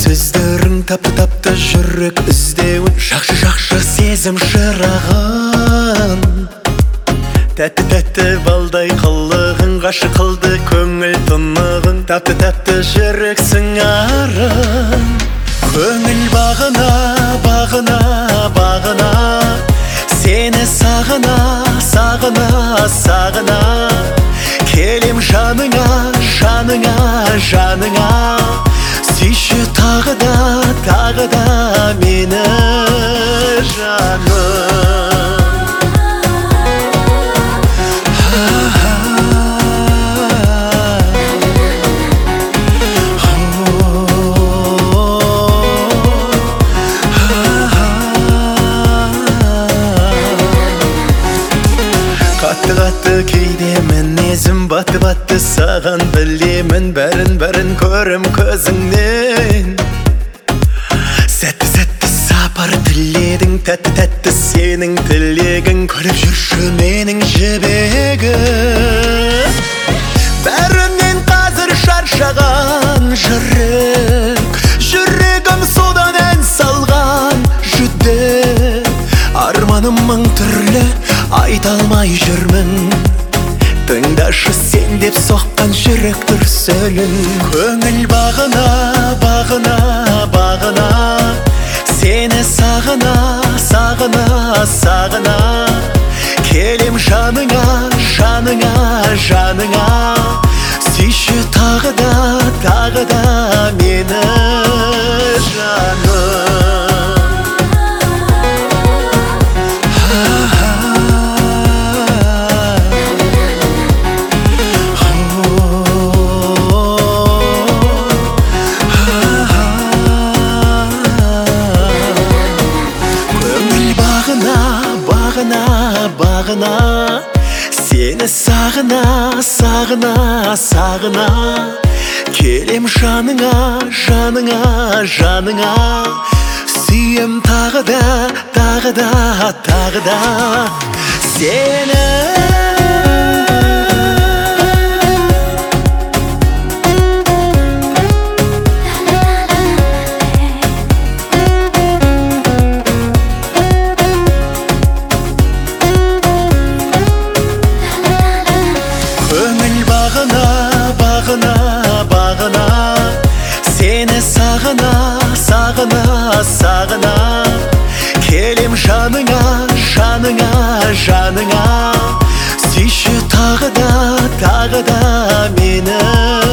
сөздерің тапты жүрек іздеуін, жақшы сезім шырағын. Тәтті балдай қылығың, ғашық қылды көңіл тұнығың, тапты жүрек сыңарың. Көңіл бағына, сені сағына, келем жаныңа, сүйші тағы да мені жаным. Қатты кейде мінезім батты саған білемін, бәрін көрім көзіңнен. Сәтті сапар тіледің, тәтті сенің тілегің, күліп жүрші менің жібегім. Бәрінен қазір шаршаған жүрегім содан ән салған жүдеп. Арманым мың түрлі, айта алмай жүрмін, тыңдашы сен деп соққан жүрек дүрсілін. Көңіл бағына, сені сағына, келем жаныңа, сүйші тағы да мені жаным. Бағына, сені сағына, келем жаныңа, сүйем тағы да сені. Бағына, сені сағына, келем жаныңа, сүйші тағы да мені.